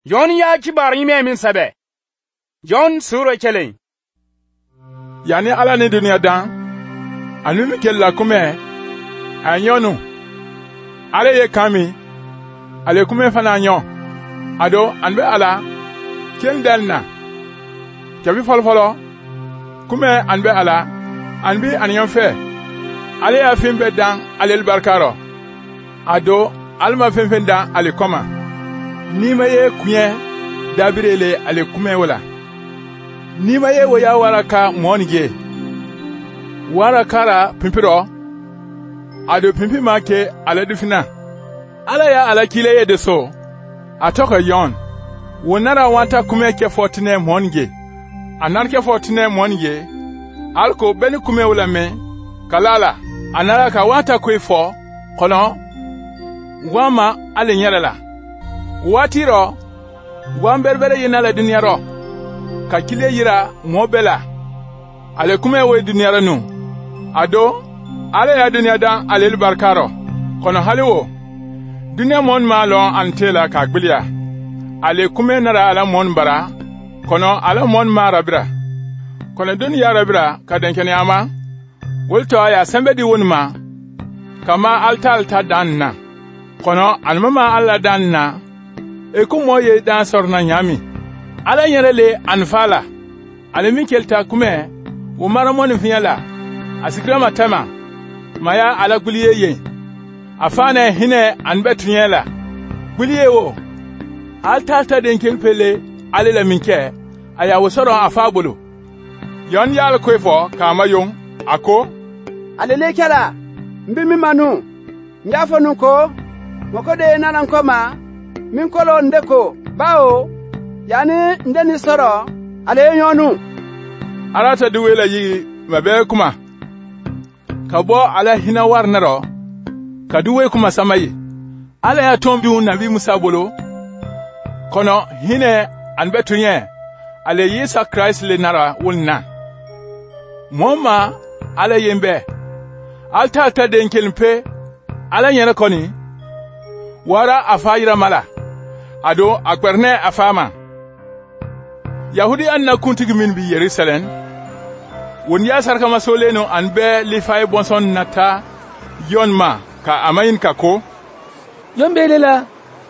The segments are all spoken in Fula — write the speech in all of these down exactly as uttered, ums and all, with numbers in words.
Yon ya kibar yime min sabe. Yon sura kelen. Yani ala ni dunia dan. Anunu kella kume. Anyonu. Ale ye kami. Ale kume fana anyon. Ado anbe ala. Kel delna. Kabi fol folo. Kume anbe ala. Anbi anyon fe. Ale ya fimbe dan ale barkaro. Ado alma fimbe dan ale koma. Nima ye kunye dabirele ale kume wala. Nima ye waya waraka monige. Warakara pimpiro. Ado pimpi make ale dufina. Ala ya ala kile ye deso. Atoka yon. Wonara wanta kume ke fortune monige. Anar ke fortune monige. Alko beni kume wala me. Kalala. Anara ka wanta kwe fo. Kono. Wama ale nyerala. Watiro. Wamberbere yinala dunyaro. Ka kile yira mobela. Ale kume we dunyara nu. Ado. Ale ya dunya dan ale barkaro. Kono haliwo. Dunya mon malon antela ka gbilia. Ale kume nara ala mon bara. Kono ala mon marabra. Kono dunya rabra ka denkene ama. Wulto ya sembe di wonma. Kama alta alta danna. Kono almama alla danna. Eku moye dan sorna nyami. Ala nyerele anfala. Ale mikelta kume. Umara mon fiala. Asikrama tema. Maya ala guliye ye. Afane hine anbetunyela. Guliye wo. Alta alta denken pele. Ale la minke. Aya wosoro afabulu. Yon yal kwefo kama yung. Ako. Alele kala. Mbimi manu. Nyafo nuko. Mokode nanan koma. Minkolo ndeko. Bao. Yani ndeni soro. Ale yonu. Arata duwela yi mabe kuma. Kabo ala hina warnaro. Kaduwe kuma samayi. Ala ya tombi unabi musabolo. Kono hine anbetunye. Ale Yisa Christ le nara wulna. Moma ala yembe. Alta alta denkelmpe. Ala nyere koni. Wara afayira mala. Ado akwerne afama. Yahudi anna kuntigi min bi Yerusalem. Won ya sarka masoleno anbe lifay bonson nata yon ma ka amayin kako. Yon belela.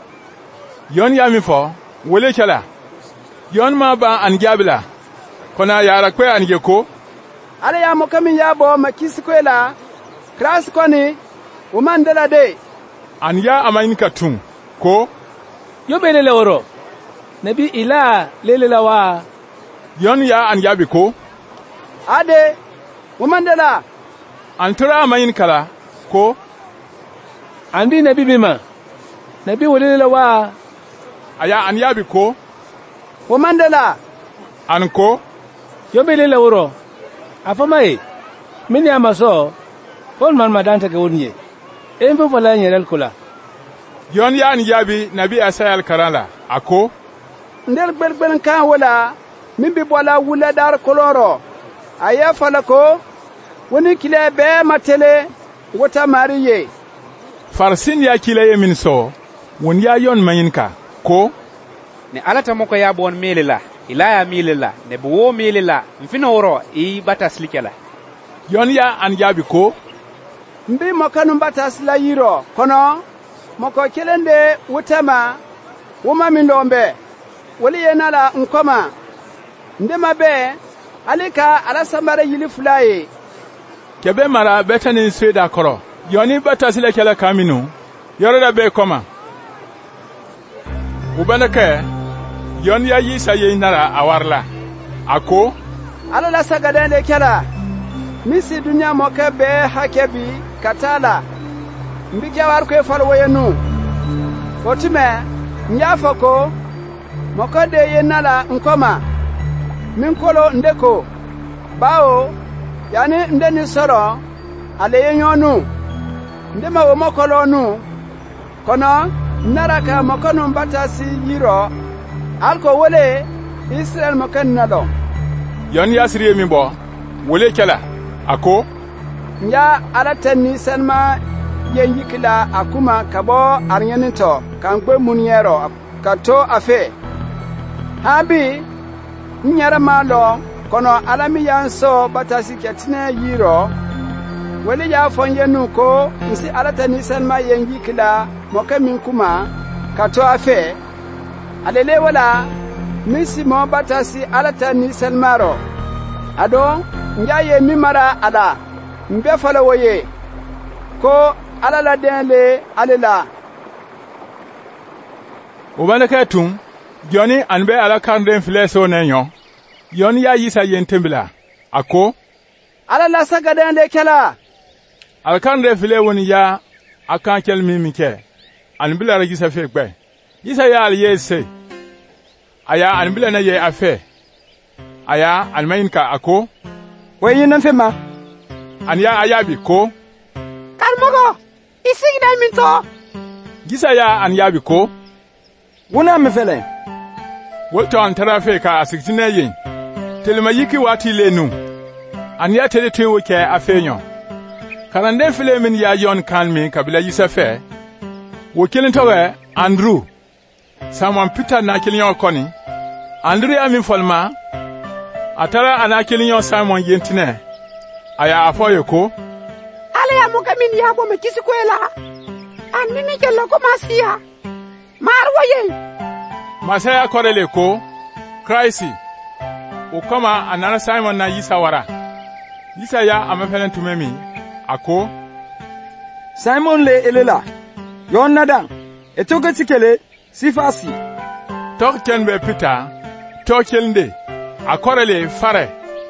Yon ya mi fo. Wole chala. Yon ma ba an gabila. Kona yara kwe an geko. Ale ya mokami yabo makisi kwela. Kras koni. Umandela de. An ya amayin katun. Ko. Yon belela oro. Nabi ila lelela wa. Yon ya an yabi ko. Ade. Umandela. Antura amayin kala. Ko. Anbi nabi bima. Nabi lelela wa. Aya an yabi ko. Umandela. Anko. Yon belela oro. Afamae. Mini amaso. Pon man madanta ke wonye. Embo fala nyerel kula. Yon ya an yabi nabi asayal karala. Ako. Ndel gbelgbel kan wala. Mimbi bola wula dar koloro. Aya fala ko. Woni kile be matele. Wota mariye. Farsin ya kile ye minso. Won ya yon mayinka. Ko. Ne alata moko ya bon melela. Ilaya melela. Ne buwo melela. Mfino oro. I batas likela. Yon ya an yabi ko. Mbi mokanu batas la yiro. Kono. Moko kilende wutama. Wuma mindombe. Wali yenala nkoma. Ndema be. Alika alasambare yili fulaye. Kebe mara betani sweda koro. Yoni batas lekela kaminu. Yorada be koma. Ubanake. Yon ya Yisa ye nara awarla. Ako. Alala sagadende kela. Misi dunya moke be hakebi katala. Mbija warkwe falwo yenu. Otime. Nyafoko. Mokode yenala nkoma. Minkolo ndeko. Bao. Yani ndeni soro. Ale yenyonu. Ndema wo mokolo nu. Kono. Naraka mokono mbatasi yiro. Alko wole. Israel moken nalo. Yon yasriye mimbo. Wole kela. Ako. Nya alateni senma yenyikila akuma kabo arnyenito. Kankwe muniero. Kato afe. Abi nyara malo kono alami yanso batasi ketine yiro wali ya fonye nuko nsi alata nisan ma yengi kila moka minkuma kato afe alele wala misi mo batasi alata nisan maro ado njaye mimara ala mbe fala woye ko alala denle alela Ubana katum Johnny anbe ala karnden fileso nenyo yon ya yisa yentembila ako alala sagadende kala al karnden file woni ya akan kel mimike anbila ra yisa fe gbe yisa ya al yese aya anbila na ye afe aya almayinka ako wayin nan fema an ya ayabi ko kalmogo isigna minto yisa ya an yabi ko wona me fele Wolto an tarafe ka asikine yin. Telema yiki wati lenu. An ya tele tuwe ke afenyo. Karande file min ya yon kanmi kabila yisafe. Wokilin towe Andrew. Saman Peter na kilin koni. Andrew ya min folma. Atara ana kilin Simon yentine. Aya afoye ko. Ale ya muka min ya bo me kisi kwela. An nini ke loko masia. Marwoye. Masaya korele ko Christ ukoma anana Simon na yisa wara yisa ya amefelen tumemi ako Simon le elela yon nadan etoke tikele sifasi tok kenbe Peter tokelnde akorele fare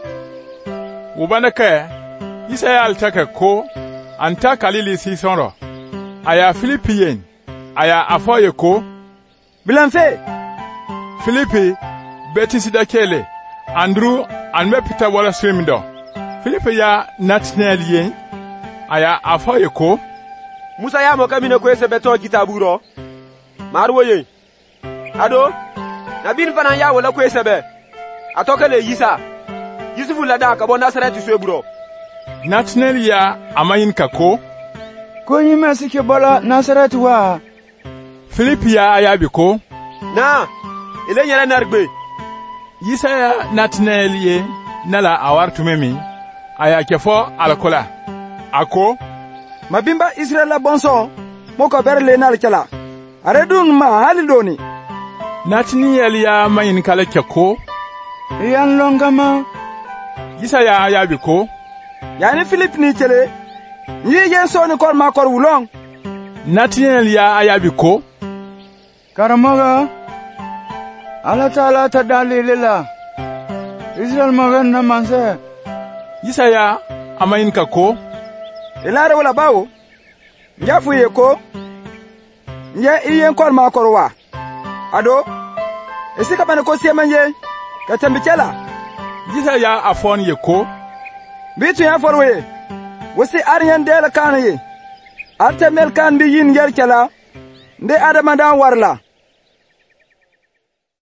ubanaka yisa ya altaka ko anta kalili si sonro aya Philipien aya afoye ko bilanfe Philippe betisida kele Andrew anme Peter wala swimindo Philippe ya Nathaniel yen aya afoye ko Musa ya moka mine kwese beto kitaburo marwoye ado nabil fana ya wala kwese be atokele yisa Yusufu lada ka bo Nazareth sweburo Nathaniel ya amayin kako ko nyima sike bola Nazareth wa Philippe ya ayabi ko na ile nyere nargbe yisa ya Nathaniel ye nala awartumemi aya kefo alkola ako mabimba Israela bonso moko berle nal kala aredun ma halidoni Nathaniel ya mayin kala keko yan longama yisa ya ayabi ko yani Philip ni kele yi yen so ni kor ma kor wulong Nathaniel ya ayabi ko Karamaga ala taala ta dalilila Israel magan na manse yisa ya amayin kako ilare wala bawo njafu ye ko nje iyen kor ma korwa ado esika bana ko siemanye katambikela yisa ya afon ye ko bitu ya forwe wasi aryan dela kanaye artemel kan bi yin ger kala nde adama dan warla